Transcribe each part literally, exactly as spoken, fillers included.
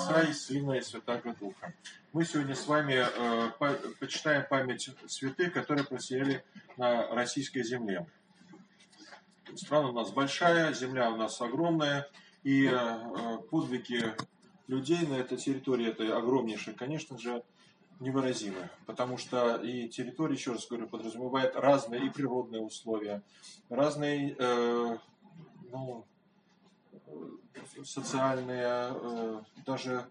Отца и Сына и Святаго Духа. Мы сегодня с вами э, по, почитаем память святых, которые просияли на российской земле. Страна у нас большая, земля у нас огромная, и э, подвиги людей на этой территории, этой огромнейшей, конечно же, невыразимы, потому что и территория, еще раз говорю, подразумевает разные и природные условия, разные э, ну, социальные, э, даже,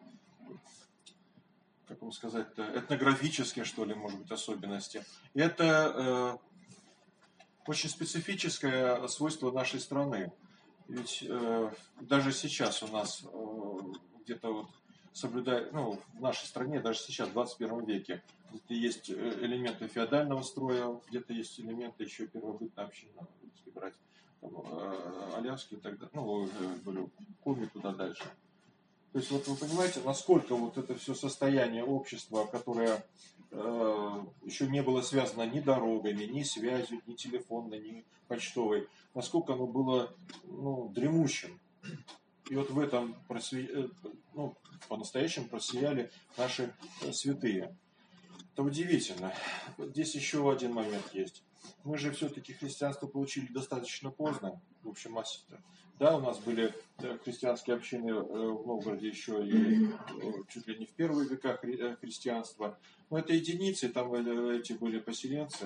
как вам сказать-то, этнографические, что ли, может быть, особенности. И это э, очень специфическое свойство нашей страны. Ведь э, даже сейчас у нас э, где-то вот соблюдает, ну, в нашей стране, даже сейчас, в двадцать первом веке, где-то есть элементы феодального строя, где-то есть элементы еще первобытной общины, если брать там, э, Аляски и так далее, ну, говорю, Коми туда дальше. То есть вот вы понимаете, насколько вот это все состояние общества, которое э, еще не было связано ни дорогами, ни связью, ни телефонной, ни почтовой, насколько оно было, ну, дремучим. И вот в этом просве... ну, по-настоящему просияли наши святые. Это удивительно. Здесь еще один момент есть. Мы же все-таки христианство получили достаточно поздно, в общем массе-то. Да, у нас были христианские общины в Новгороде еще и чуть ли не в первые века христианства. Но это единицы, там эти были поселенцы.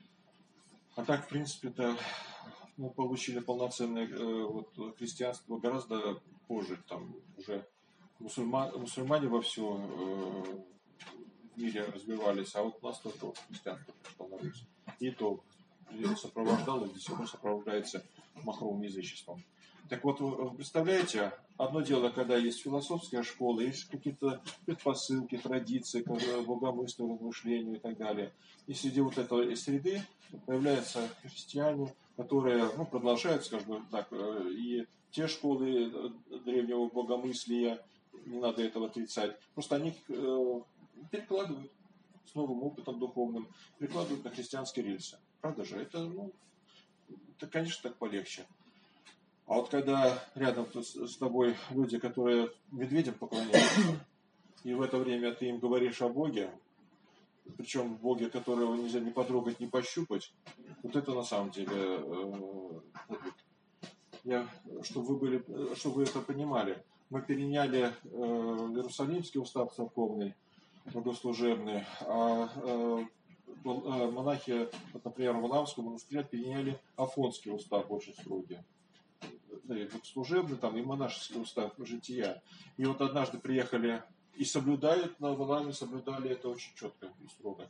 А так, в принципе-то, мы получили полноценное вот, христианство гораздо позже. Там уже мусульмане, мусульмане во всем в мире развивались, а вот у нас только вот христианство пришло на Русь. И то сопровождало, до сих пор сопровождается махровым язычеством. Так вот, вы представляете, одно дело, когда есть философская школа, есть какие-то предпосылки, традиции, богомыслие, размышления и так далее. И среди вот этой среды появляются христиане, которые, ну, продолжают, скажем так, и те школы древнего богомыслия, не надо этого отрицать, просто они перекладывают с новым опытом духовным, перекладывают на христианские рельсы. Правда же? Это, ну, это, конечно, так полегче. А вот когда рядом с тобой люди, которые медведям поклоняются, и в это время ты им говоришь о Боге, причем Боге, которого нельзя ни потрогать, ни пощупать, вот это на самом деле подвиг. Я, чтобы вы были, чтобы вы это понимали, мы переняли э, Иерусалимский устав церковный, богослужебный, а э, монахи, вот, например, в Валаамском монастыре переняли Афонский устав, очень строгий. И богослужебный, там, и монашеский устав жития. И вот однажды приехали и соблюдают на Валааме, соблюдали это очень четко и строго.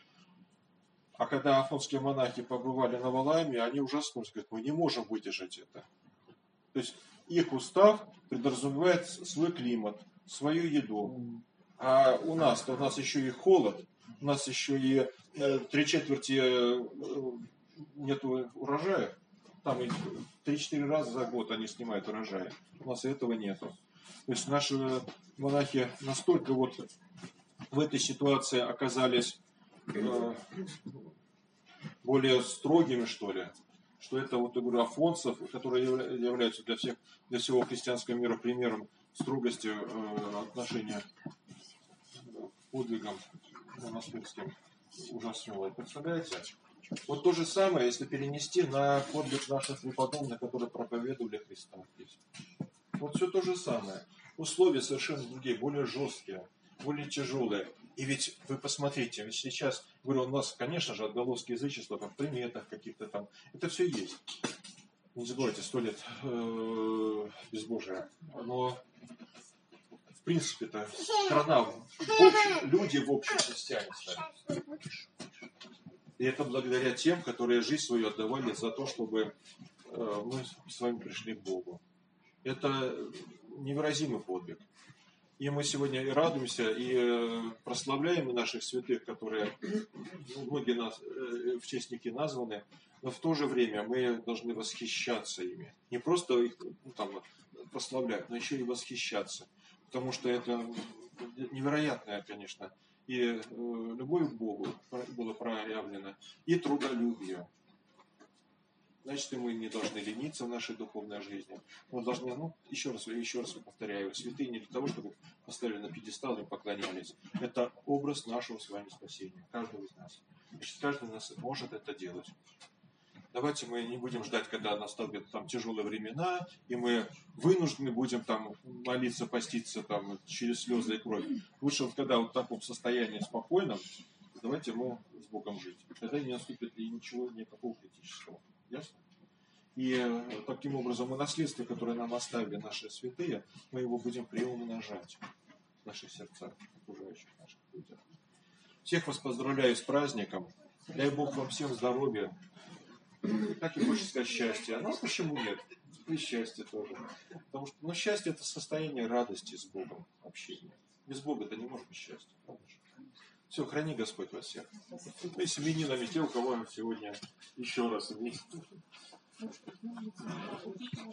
А когда афонские монахи побывали на Валааме, они ужаснулись, говорят, мы не можем выдержать это. То есть их устав подразумевает свой климат, свою еду. А у нас-то, у нас еще и холод, у нас еще и э, три четверти э, нету урожая. Там три-четыре раза за год они снимают урожай. У нас этого нету. То есть наши монахи настолько вот в этой ситуации оказались э, более строгими, что ли, что это, вот, я говорю, афонцев, которые являются для всех, для всего христианского мира примером строгости э, отношения к подвигам монастырским, ужаснило. Представляете? Вот то же самое, если перенести на подвиг наших преподобных, которые проповедовали Христа. Вот все то же самое. Условия совершенно другие, более жесткие, более тяжелые. И ведь вы посмотрите, ведь сейчас, говорю, у нас, конечно же, отголоски язычества, там, в приметах каких-то там, это все есть. Не забывайте, сто лет э, безбожия. Но, в принципе-то, страна, в общем, люди в общем христиане стали. И это благодаря тем, которые жизнь свою отдавали за то, чтобы э, мы с вами пришли к Богу. Это невыразимый подвиг. И мы сегодня и радуемся, и прославляем наших святых, которые, ну, многие нас, в честь них и названы, но в то же время мы должны восхищаться ими. Не просто их, ну, там, прославлять, но еще и восхищаться. Потому что это невероятное, конечно, и любовь к Богу была проявлена, и трудолюбие. Значит, и мы не должны лениться в нашей духовной жизни. Мы должны, ну, еще раз, еще раз повторяю, святые не для того, чтобы поставили на пьедестал и поклонялись. Это образ нашего с вами спасения, каждого из нас. Значит, каждый из нас может это делать. Давайте мы не будем ждать, когда наступят там тяжелые времена, и мы вынуждены будем там молиться, поститься там через слезы и кровь. Лучше вот когда вот в таком состоянии спокойном, давайте мы с Богом жить. Тогда не наступит и ничего, никакого критического. Ясно? И э, таким образом мы наследство, которое нам оставили наши святые, мы его будем приумножать в наших сердцах, в окружающих наших людях. Всех вас поздравляю с праздником. Дай Бог вам всем здоровья. Так и хочется сказать счастье. А нас почему нет? И счастье тоже. Потому что, ну, счастье — это состояние радости с Богом, общения. Без Бога это не может быть счастье. Все, храни Господь вас всех. И с именинами те, у кого сегодня еще раз.